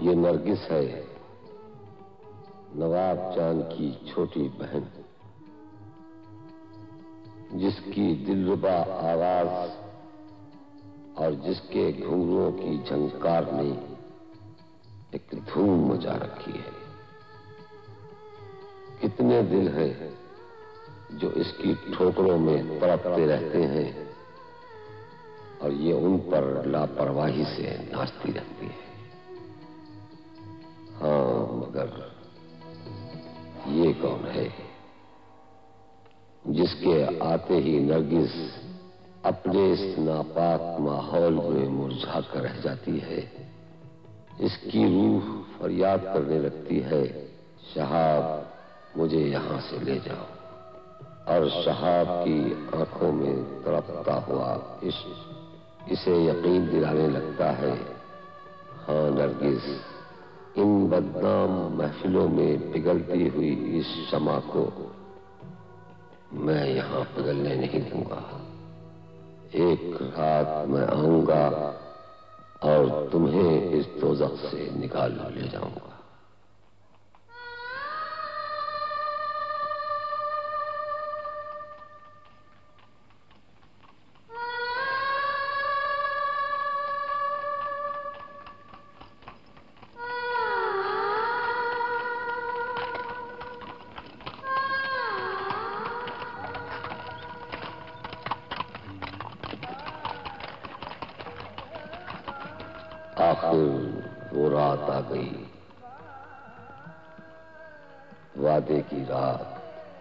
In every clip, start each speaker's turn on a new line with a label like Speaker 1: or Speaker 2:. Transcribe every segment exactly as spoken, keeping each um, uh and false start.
Speaker 1: ये नरगिस है, नवाब जान की छोटी बहन, जिसकी दिलरुबा आवाज और जिसके घुंघरुओं की झंकार ने एक धूम मचा रखी है। कितने दिल हैं जो इसकी ठोकरों में तड़पते रहते हैं और ये उन पर लापरवाही से नाचती रहती है। हाँ, मगर ये कौन है जिसके आते ही नरगिस अपने इस नापाक माहौल में मुरझा कर रह जाती है। इसकी रूह फरियाद करने लगती है, शहाब मुझे यहां से ले जाओ। और शहाब की आंखों में तड़पता हुआ इश्क इसे यकीन दिलाने लगता है, हाँ नरगिस, इन बदनाम महफिलों में पिघलती हुई इस शमा को मैं यहां पिघलने नहीं दूंगा। एक रात मैं आऊंगा और तुम्हें इस दोज़ख से निकाल ले जाऊंगा। आखिर वो रात आ गई, वादे की रात,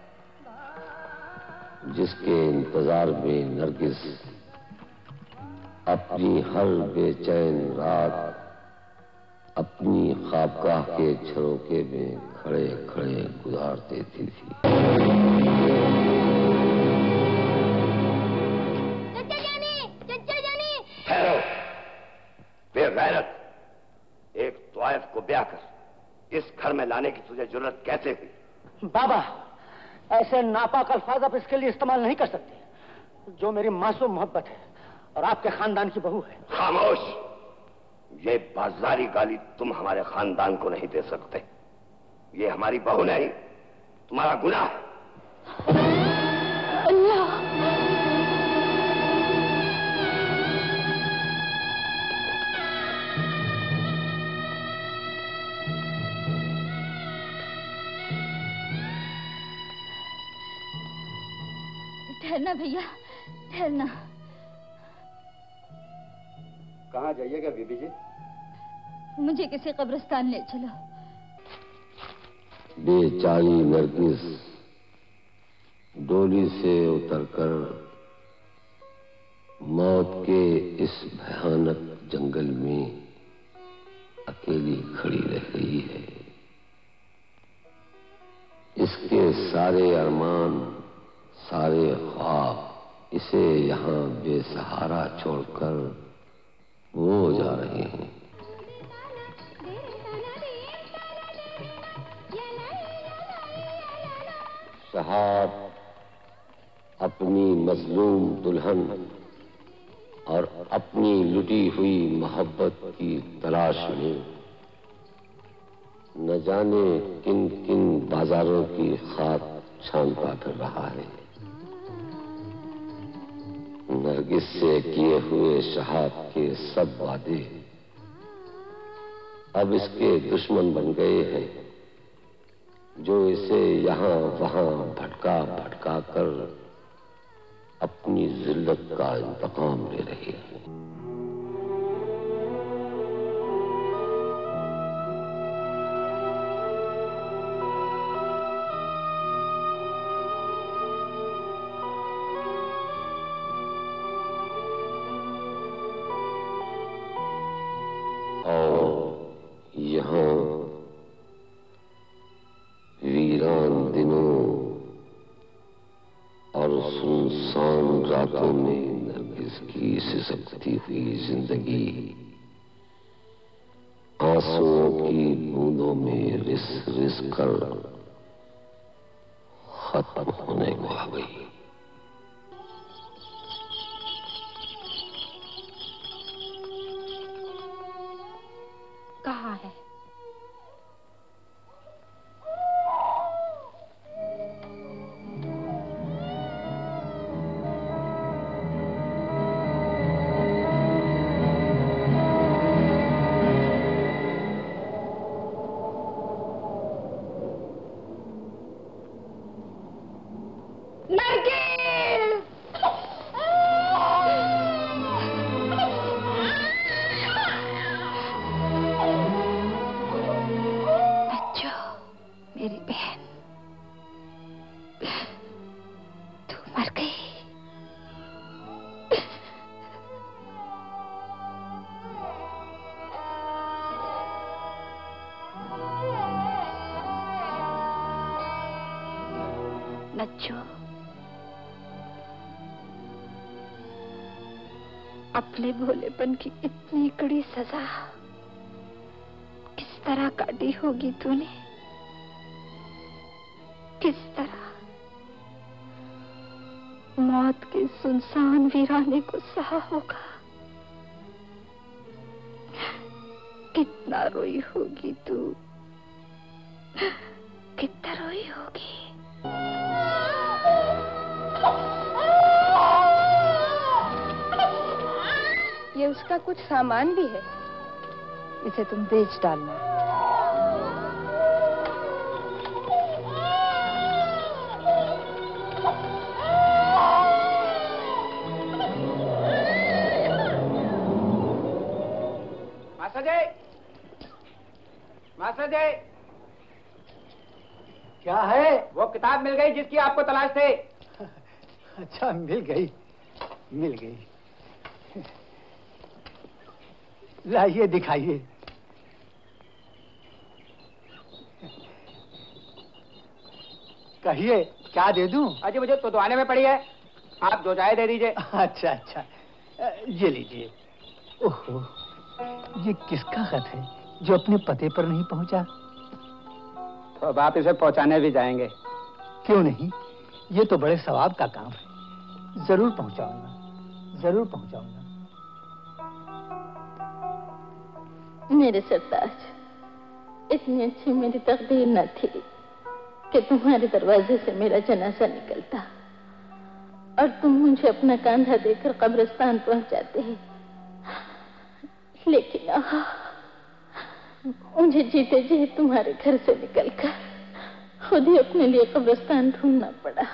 Speaker 1: जिसके इंतजार में नरगिस अपनी हर बेचैन रात अपनी ख्वाबगाह के झरोके में खड़े खड़े गुजार देती थी।
Speaker 2: चचा जानी, चचा जानी।
Speaker 3: ठहरो, बेगैरत, एक त्वाइफ को ब्याह कर इस घर में लाने की तुझे जरूरत कैसे हुई?
Speaker 4: बाबा, ऐसे नापाक अल्फाज आप इसके लिए इस्तेमाल नहीं कर सकते। जो मेरी मासूम मोहब्बत है और आपके खानदान की बहू है।
Speaker 3: खामोश, ये बाजारी गाली तुम हमारे खानदान को नहीं दे सकते। ये हमारी बहू नहीं, तुम्हारा गुनाह है।
Speaker 2: अल्लाह, ठहरना भैया, ठहरना।
Speaker 3: कहाँ जाइएगा बीबी जी?
Speaker 2: मुझे किसी कब्रिस्तान ले चलो।
Speaker 1: बेचारी नरगिस डोली से उतरकर मौत के इस भयानक जंगल में अकेली खड़ी रह गई है। इसके सारे अरमान, सारे ख्वाब इसे यहाँ बेसहारा छोड़कर वो जा रहे हैं। शहाब अपनी मजलूम दुल्हन और अपनी लुटी हुई मोहब्बत की तलाश में न जाने किन किन बाजारों की खाक छानता फिर रहा है। नरगिस से किए हुए शहाब के सब वादे अब इसके दुश्मन बन गए हैं, जो इसे यहाँ वहां भटका भटका कर अपनी जिल्लत का इंतकाम ले रही है। वीरान दिनों और सुनसान रातों में नरगिस की सिसकती हुई जिंदगी आंसुओं की बूंदों में रिस रिस कर खत्म होने को आ गई।
Speaker 2: कहाँ है?
Speaker 5: बच्चों, अपने भोलेपन की इतनी कड़ी सजा किस तरह काटी होगी तूने? किस तरह मौत के सुनसान वीराने को सहा होगा? कितना रोई होगी तू, कितना रोई होगी।
Speaker 6: ये उसका कुछ सामान भी है, इसे तुम बेच डालना।
Speaker 7: मास्टर जी, मास्टर जी,
Speaker 4: क्या है?
Speaker 7: वो किताब मिल गई जिसकी आपको तलाश थी।
Speaker 4: अच्छा, मिल गई, मिल गई। लाइए, दिखाइए। कहिए, क्या दे दूं?
Speaker 7: अजी मुझे तो दुआने में पड़ी है, आप जो चाहे दे दीजिए।
Speaker 4: अच्छा अच्छा, ये लीजिए। ओहो, ये किसका खत है जो अपने पते पर नहीं पहुंचा?
Speaker 7: तो अब आप इसे पहुंचाने भी जाएंगे?
Speaker 4: क्यों नहीं, ये तो बड़े सवाब का काम है। जरूर पहुंचाऊंगा, जरूर पहुंचाऊंगा।
Speaker 5: मेरे सरताज, इतनी अच्छी मेरी तकदीर न थी कि तुम्हारे दरवाजे से मेरा जनाजा निकलता और तुम मुझे अपना कंधा देकर कब्रिस्तान पहुंचाते हैं। लेकिन आहा, मुझे जीते जी तुम्हारे घर से निकलकर खुद ही अपने लिए कब्रिस्तान ढूंढना पड़ा।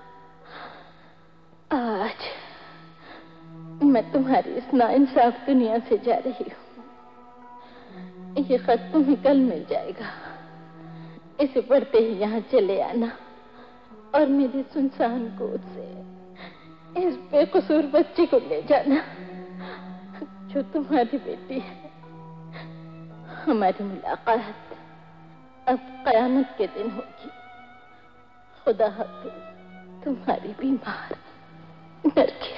Speaker 5: आज मैं तुम्हारी इस नाइंसाफ दुनिया से जा रही हूँ। ये खत तुम्हें कल मिल जाएगा। इसे पढ़ते ही यहाँ चले आना और मेरी सुनसान गोद से इस बेकसूर बच्चे को ले जाना जो तुम्हारी बेटी है। हमारी मुलाकात अब कयामत के दिन होगी। खुदा हाफिज, तुम्हारी बीमार नरगिस।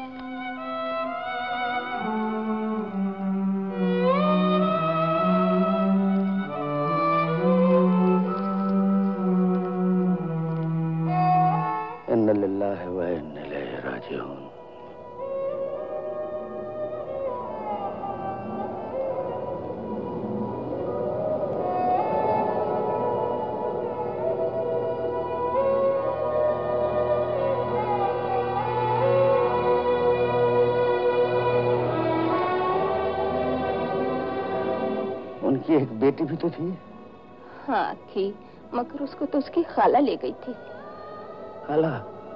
Speaker 4: इन्ना लिल्लाहि व इन्ना इलैहि राजिऊन। उनकी एक बेटी भी तो थी।
Speaker 5: हाँ थी, मगर उसको तो उसकी खाला ले गई थी।
Speaker 4: खाला?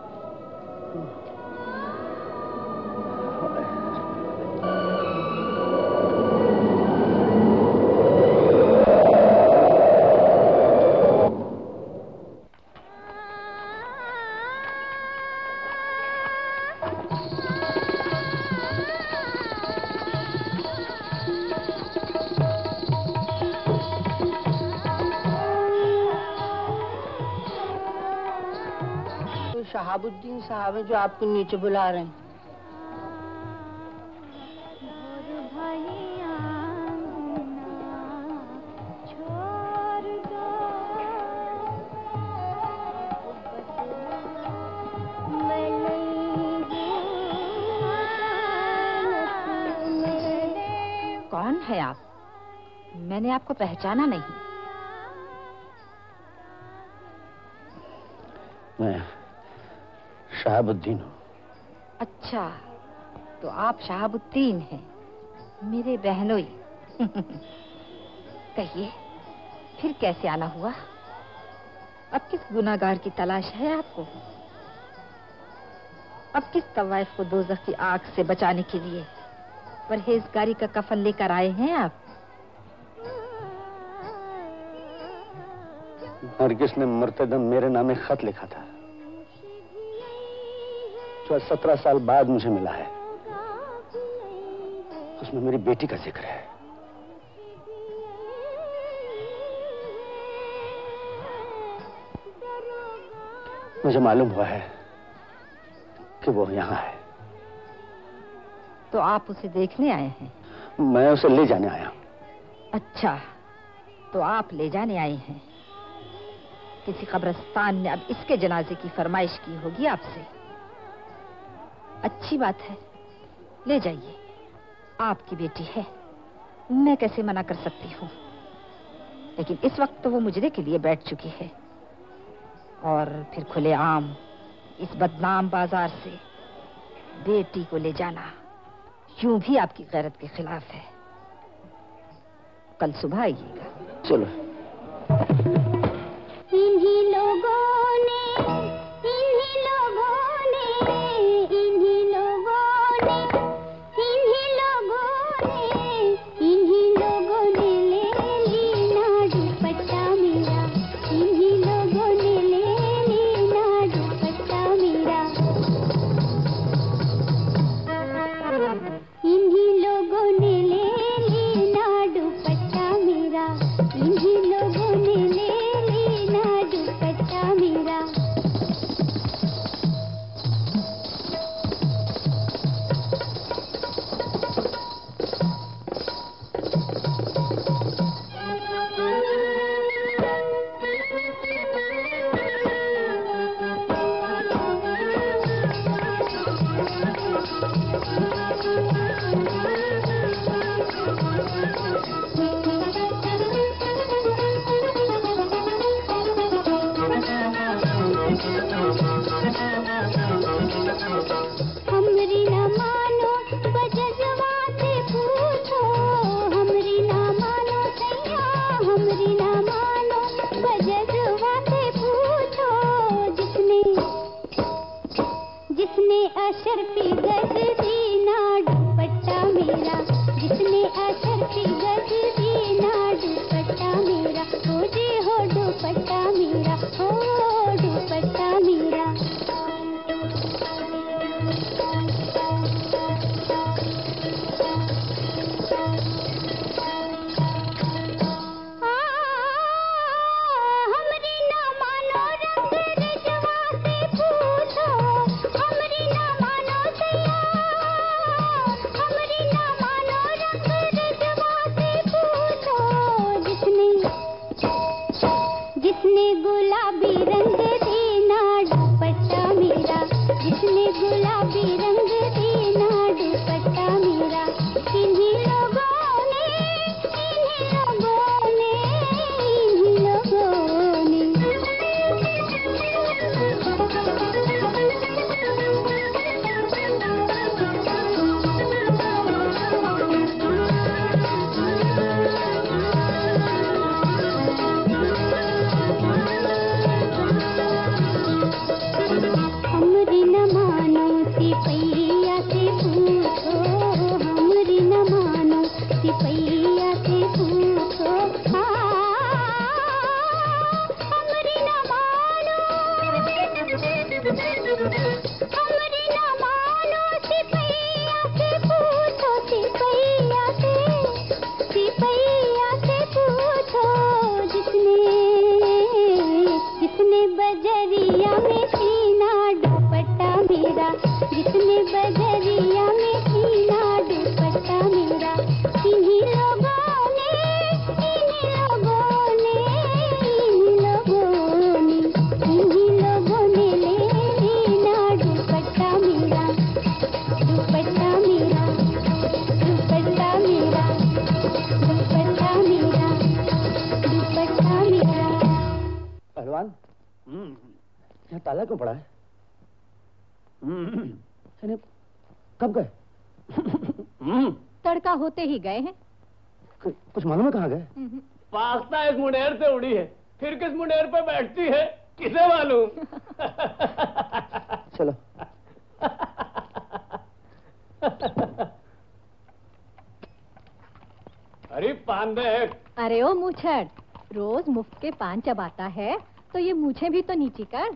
Speaker 6: शहाबुद्दीन साहब है जो आपको नीचे बुला रहे हैं।
Speaker 5: कौन है आप? मैंने आपको पहचाना नहीं।
Speaker 4: मैं शहाबुद्दीन हूँ।
Speaker 5: अच्छा, तो आप शहाबुद्दीन हैं, मेरे बहनोई। कहिए, फिर कैसे आना हुआ? अब किस गुनाहगार की तलाश है आपको? अब किस तवाइफ को दोज़ख की आग से बचाने के लिए परहेजगारी का कफन लेकर आए हैं आप?
Speaker 4: नरगिस ने मुर्तदम मेरे नाम एक खत लिखा था जो सत्रह साल बाद मुझे मिला है। उसमें मेरी बेटी का जिक्र है। मुझे मालूम हुआ है कि वो यहाँ है।
Speaker 8: तो आप उसे देखने आए हैं?
Speaker 4: मैं उसे ले जाने आया।
Speaker 8: अच्छा, तो आप ले जाने आए हैं। किसी कब्रिस्तान ने अब इसके जनाजे की फरमाइश की होगी आपसे। अच्छी बात है, ले जाइए। आपकी बेटी है, मैं कैसे मना कर सकती हूँ। लेकिन इस वक्त तो वो मुजरे के लिए बैठ चुकी है, और फिर खुलेआम इस बदनाम बाजार से बेटी को ले जाना यूं भी आपकी गैरत के खिलाफ है। कल सुबह आइएगा।
Speaker 4: चलो।
Speaker 2: इन्हीं लोगों ने, इन्हीं लोगों ने, इन्हीं लोगों ने, इन्हीं लोगों ने, इन्हीं लोगों ने ले ली दुपट्टा मेरा, इन्हीं लोगों ने ले ली दुपट्टा मेरा, इन्हीं लोगों ने ले ली दुपट्टा मेरा, इन्हीं लोगों ने ले दुपट्टा मेरा। हमरी ना मानो बजजवा से पूछो, हमरी ना मानो सैया, हमरी ना मानो बजजवा से पूछो, जिसने जिसने अशरफी गज दी ना दुपट्टा मेरा, जिसने अशरफी गज दी ना दुपट्टा मेरा, हो जी हो दुपट्टा मेरा, हो दुपट्टा मेरा। जिसने गुलाबी रंग देना दुपट्टा मेरा, जिसने गुलाबी रंग देना दुपट्टा मेरा, इन्हीं लोगों ने, इन्हीं लोगों ने, इन्हीं लोगों ने। हमरी न मानो सिपैया से पूछो, हमरी न मानो सिपैया से पूछो, हमरी न मानो, हमरी न मानो सिपैया से पूछो, सिपैया से, सिपैया से पूछो, जिसने जिसने बजरिया में सीना दुपट्टा मेरा, जिसने बजरिया में सीना दुपट्टा मेरा, इन्हीं लोगों ने, इन्हीं लोगों ने, इन्हीं लोगों ने, इन्हीं लोगों ने ले लीना दुपट्टा मेरा, दुपट्टा मेरा, दुपट्टा मेरा, दुपट्टा मेरा, दुपट्टा मेरा।
Speaker 4: पहलवान, यहाँ ताला क्यों पड़ा है? यानी कब गए?
Speaker 2: तड़का होते ही गए हैं।
Speaker 4: कुछ मालूम है कहाँ गए?
Speaker 9: पास्ता इस मुंडेर से उड़ी है, फिर किस मुंडेर पे बैठती है किसे मालूम।
Speaker 4: चलो।
Speaker 9: अरे पान दे।
Speaker 2: अरे ओ मूछड़, रोज मुफ्त के पान चबाता है तो ये मूछें भी तो नीची कर।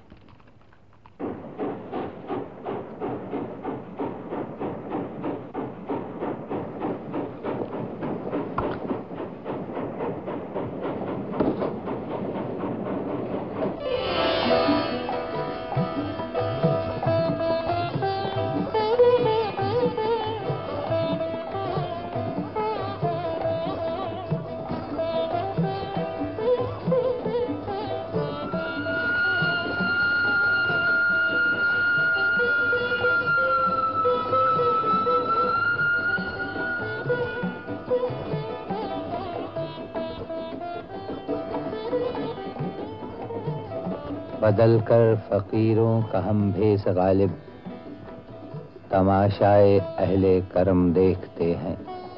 Speaker 10: बदल कर फकीरों का हम भेस गालिब, तमाशाए अहले करम देखते हैं।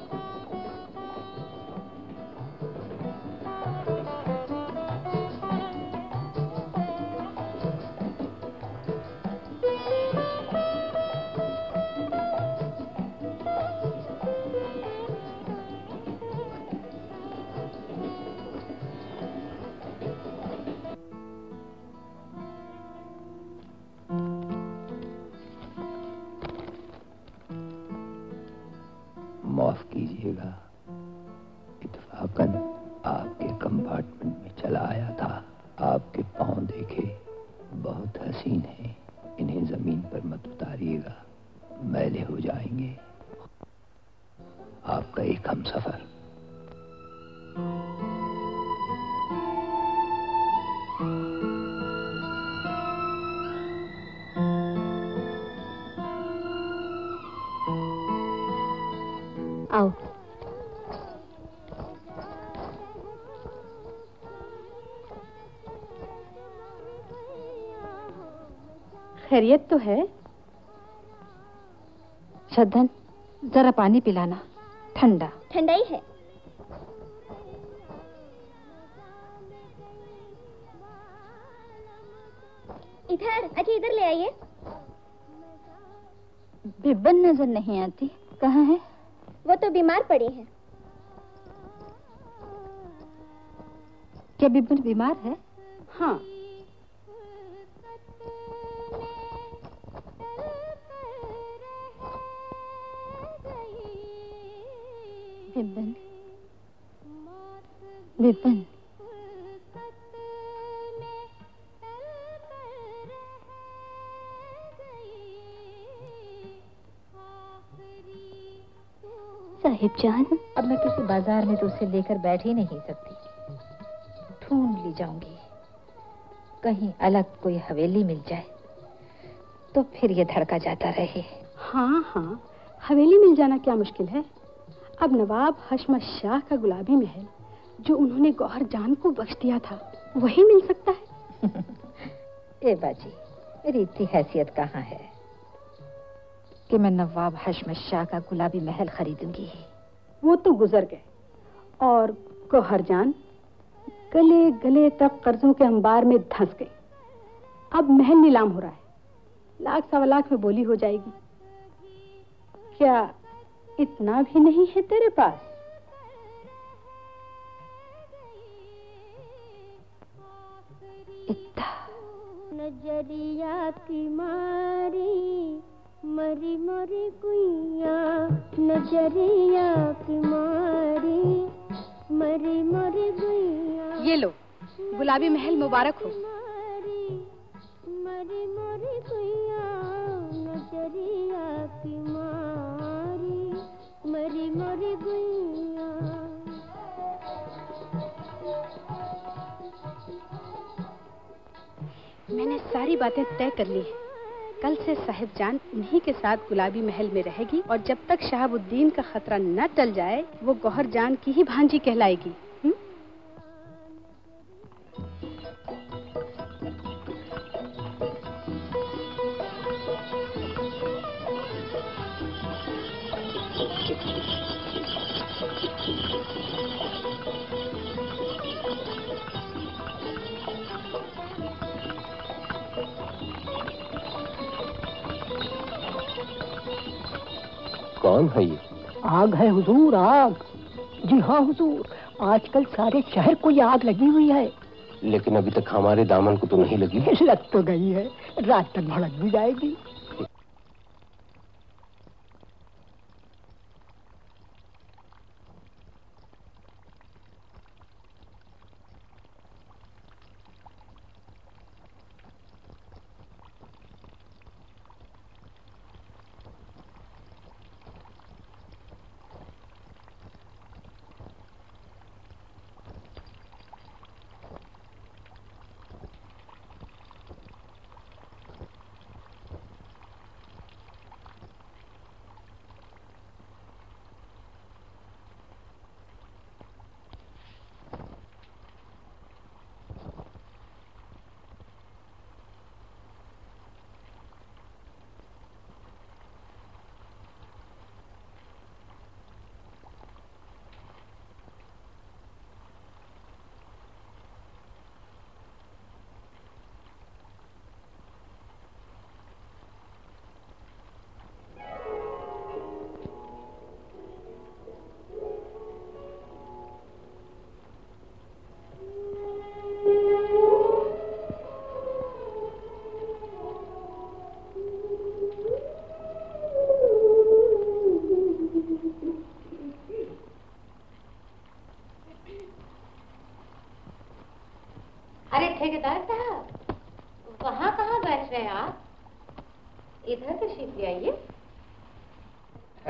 Speaker 10: माफ कीजिएगा, इत्तफाकन आपके कंपार्टमेंट में चला आया था। आपके पांव देखे, बहुत हसीन हैं। इन्हें जमीन पर मत उतारिएगा, मैले हो जाएंगे। आपका एक हमसफर।
Speaker 11: आओ। खैरियत तो है?
Speaker 8: शद्दन, जरा पानी पिलाना, ठंडा।
Speaker 2: ठंडा ही है। इधर, अच्छा इधर ले आइए।
Speaker 11: बिब्बन नजर नहीं आती, कहाँ है?
Speaker 2: वो तो बीमार पड़ी है।
Speaker 8: क्या बिब्बन बीमार है?
Speaker 11: हाँ। बिब्बन, बिब्बन, साहिब जान,
Speaker 8: अब मैं किसी बाजार में तो उसे लेकर बैठ ही नहीं सकती। ढूंढ ली जाऊंगी, कहीं अलग कोई हवेली मिल जाए तो फिर ये धड़का जाता रहे।
Speaker 11: हाँ हाँ, हवेली मिल जाना क्या मुश्किल है। अब नवाब हशमत शाह का गुलाबी महल जो उन्होंने गौहर जान को बख्श दिया था, वही मिल सकता है।
Speaker 8: ए बाजी, मेरी इतनी हैसियत कहाँ है कि मैं नवाब हशमत शाह का गुलाबी महल खरीदूंगी।
Speaker 11: वो तो गुजर गए, और गौहर जान गले गले तक कर्जों के अंबार में धंस गई। अब महल नीलाम हो रहा है, लाख सवा लाख में बोली हो जाएगी। क्या इतना भी नहीं है तेरे पास?
Speaker 2: इतना नजरिया की मारी मरी मरी गुइया, नजरिया की मारी मरी मरी गुइया।
Speaker 11: ये लो, गुलाबी महल मुबारक हो।
Speaker 2: मरी मरी गुइया, नजरिया की मारी मरी मरी गुइया।
Speaker 11: मैंने सारी बातें तय कर ली हैं। कल से साहिब जान उन्हीं के साथ गुलाबी महल में रहेगी, और जब तक शहाबुद्दीन का खतरा न टल जाए वो गौहर जान की ही भांजी कहलाएगी। हुँ?
Speaker 1: कौन है ये?
Speaker 4: आग है हुजूर, आग। जी हाँ हुजूर, आजकल सारे शहर को ये आग लगी हुई है।
Speaker 1: लेकिन अभी तक हमारे दामन को तो नहीं लगी।
Speaker 4: लग तो गई है, रात तक भड़क भी जाएगी।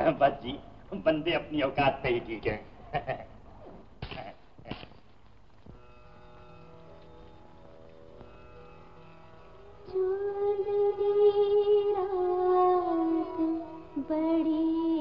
Speaker 12: बस जी, बंदे अपनी औकात पे ही ठीक है।
Speaker 2: चांदनी रात बड़ी